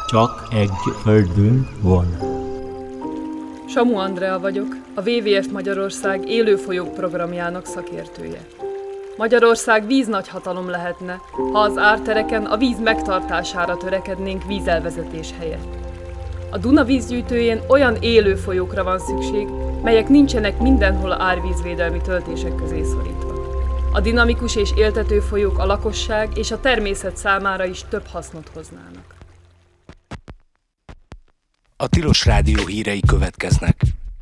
Csak egy földünk van. Samu Andrea vagyok, a WWF Magyarország élőfolyók programjának szakértője. Magyarország víznagyhatalom lehetne, ha az ártereken a víz megtartására törekednénk vízelvezetés helyett. A Duna vízgyűjtőjén olyan élő folyókra van szükség, melyek nincsenek mindenhol árvízvédelmi töltések közé szorítva. A dinamikus és éltető folyók a lakosság és a természet számára is több hasznot hoznának. A Tilos Rádió hírei következnek.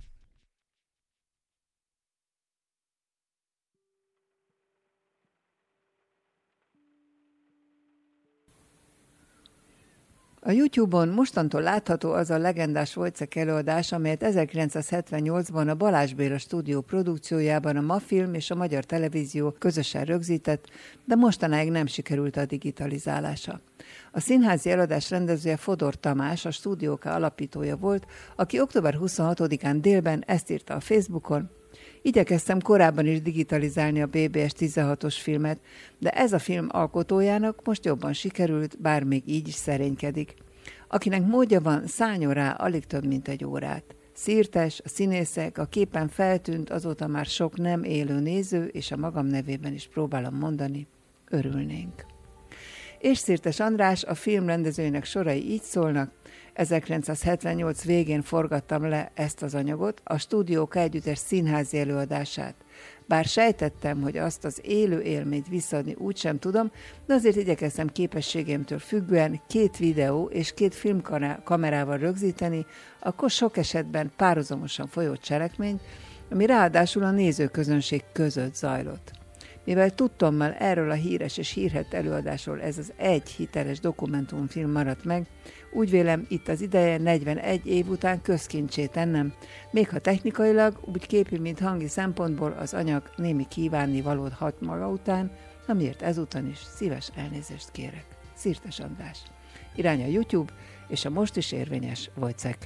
A YouTube-on mostantól látható az a legendás Wojciech előadás, amelyet 1978-ban a Balázs Béla stúdió produkciójában a Mafilm és a Magyar Televízió közösen rögzített, de mostanáig nem sikerült a digitalizálása. A színházi előadás rendezője Fodor Tamás, a Stúdió K alapítója volt, aki október 26-án délben ezt írta a Facebookon: igyekeztem korábban is digitalizálni a BBS 16-os filmet, de ez a film alkotójának most jobban sikerült, bár még így is szerénykedik. Akinek módja van, szálljon rá alig több mint egy órát. Szirtes, a színészek, a képen feltűnt, azóta már sok nem élő néző, és a magam nevében is próbálom mondani, örülnénk. És Szirtes András, a film rendezőjének sorai így szólnak: 1978 végén forgattam le ezt az anyagot, a Stúdió K együttes színházi előadását. Bár sejtettem, hogy azt az élő élményt visszaadni úgysem tudom, de azért igyekeztem képességemtől függően 2 videó és 2 filmkamerával rögzíteni, akkor sok esetben párhuzamosan folyó cselekményt, ami ráadásul a nézőközönség között zajlott. Mivel tudtommal erről a híres és hírhedt előadásról ez az egy hiteles dokumentumfilm maradt meg, úgy vélem, itt az ideje 41 év után közkincsé tennem, még ha technikailag, úgy képi, mint hangi szempontból az anyag némi kívánnivalót hat maga után, amiért ezúton is szíves elnézést kérek. Szirtes András. Irány a YouTube és a most is érvényes Wojciech.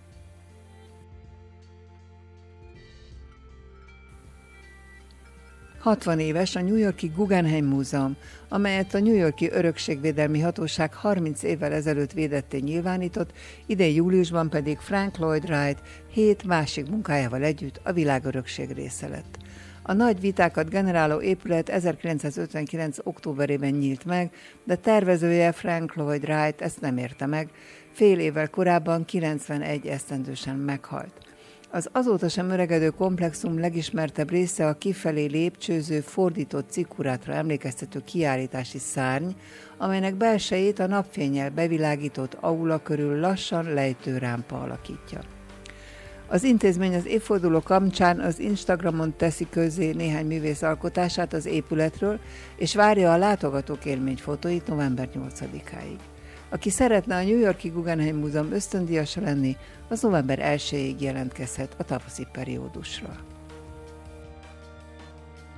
60 éves a New York-i Guggenheim Múzeum, amelyet a New York-i Örökségvédelmi Hatóság 30 évvel ezelőtt védetté nyilvánított, idén júliusban pedig Frank Lloyd Wright 7 másik munkájával együtt a világörökség része lett. A nagy vitákat generáló épület 1959. októberében nyílt meg, de tervezője Frank Lloyd Wright ezt nem érte meg, fél évvel korábban 91 esztendősen meghalt. Az azóta sem öregedő komplexum legismertebb része a kifelé lépcsőző, fordított cikkurátra emlékeztető kiállítási szárny, amelynek belsejét a napfénnyel bevilágított aula körül lassan lejtő rámpa alakítja. Az intézmény az évforduló kapcsán az Instagramon teszi közzé néhány művész alkotását az épületről, és várja a látogatók élményfotóit november 8-áig. Aki szeretne a New York-i Guggenheim Múzeum ösztöndíjasa lenni, az november 1-ig jelentkezhet a tavaszi periódusra.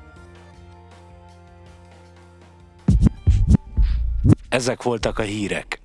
Ezek voltak a hírek.